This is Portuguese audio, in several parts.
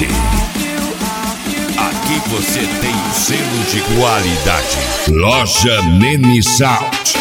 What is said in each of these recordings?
Qualidade. Aqui você tem o selo de qualidade. Loja Nene Sound.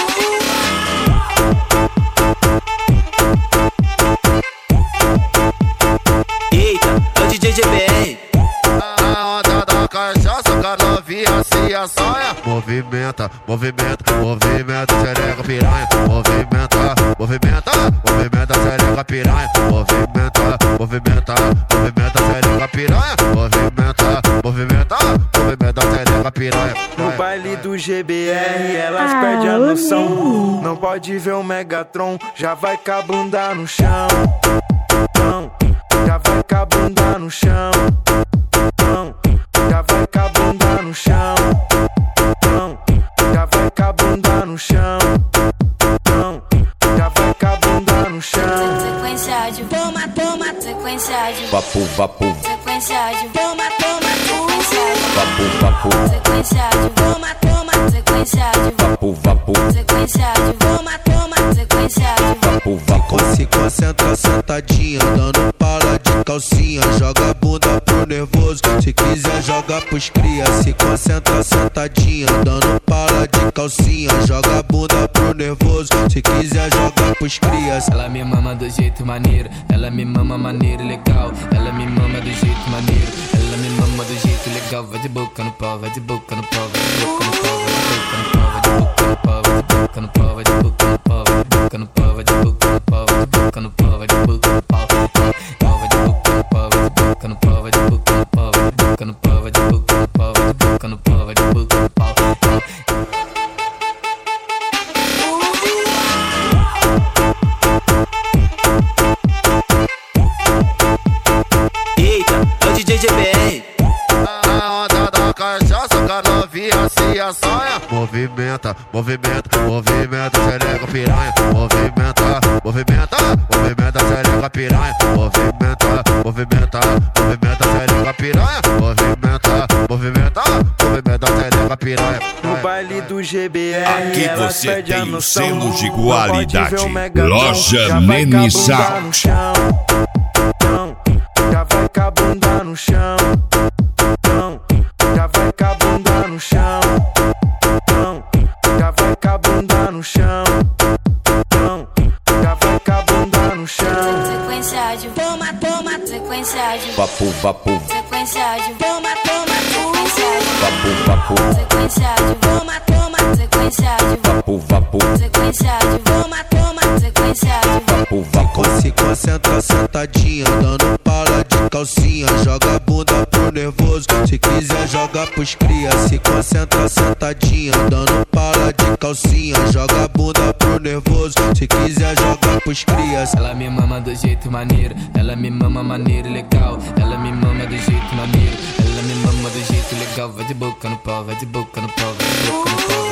Eita, é o DJ GBR. A onda da cachaça, com a novinha se assanha. Movimenta, movimenta, movimenta, xereca piranha. Movimenta, movimenta, movimenta, xereca piranha. Movimenta, movimenta, movimenta, xereca piranha. Movimenta, movimenta, movimenta, xereca piranha. No baile do GBR elas perdem a noção. Não pode ver o Megatron, já vai com a bunda no chão. Não, já vai com a bunda no chão. Não, já vai com a bunda no chão. Não, já vai com a bunda no chão. Não, já vai com a bunda no chão. Sequência de toma, toma, sequência de Vapo, vapo, sequência de toma, toma, sequência de vapo, vapo, sequência de toma, toma, sequência de vapo, vapo, sequência de toma, toma, sequência de vapo, vapo. Se concentra sentadinha, dando pala de calcinha. Joga a bunda pro nervoso, se quiser joga pros cria. Se concentra sentadinha, dando pala de calcinha. Joga a bunda pro nervoso, se quiser joga pros cria. Ela me mama do jeito maneiro, ela me mama maneiro legal. Ela me mama do jeito maneiro, ela me mama do jeito legal. Vai de boca no pau, vai de boca no pau, vai de boca no pau, vai de boca no pau, vai de boca no pau, vai de boca no pau, vai de boca no pau, vai de boca no pau, vai de boca no pau, vai de boca no pau, vai de boca no pau, vai de boca no pau, vai de boca no pau, vai de boca no pau, vai de boca no pau, vai de boca no pau, vai de boca no pau, vai de boca no pau. Eita, é o DJ GBR. A onda da cachaça, com a novinha se assanha. Movimenta, movimenta, movimenta, xereca piranha. Movimenta, movimenta, movimenta, xereca piranha. Movimenta, movimenta, movimenta, xereca piranha. Movimenta, movimenta, movimenta, xereca piranha. No baile do GBR Aqui elas você perdem a tem o noção. selo de Não pode ver qualidade. o Megatron, Loja já vai com a Nene bunda Sound. no chão. Não, já vai com a bunda no chão. Não, já vai com a bunda no chão. Não, já vai com a bunda no chão. Não, já vai com a bunda no chão. sequência de toma, toma, sequência de Vapo, vapo, sequência de toma, toma, sequência de vapo, vapo, sequência de toma, toma, sequência de vapo, vapo, sequência de toma, toma, sequência de vapo, vapo. Se concentra sentadinha, dando pala de calcinha. Joga a bunda pro nervoso, se quiser joga pros cria. Se concentra sentadinha, dando pala de calcinha. Joga a bunda pro nervoso, se quiser joga pros cria. Ela me mama do jeito maneiro, ela me mama maneiro legal. Ela me mama do jeito maneiro, ela me mama do jeito legal. Vai de boca no pau, vai de boca no pau, vai de boca no pau.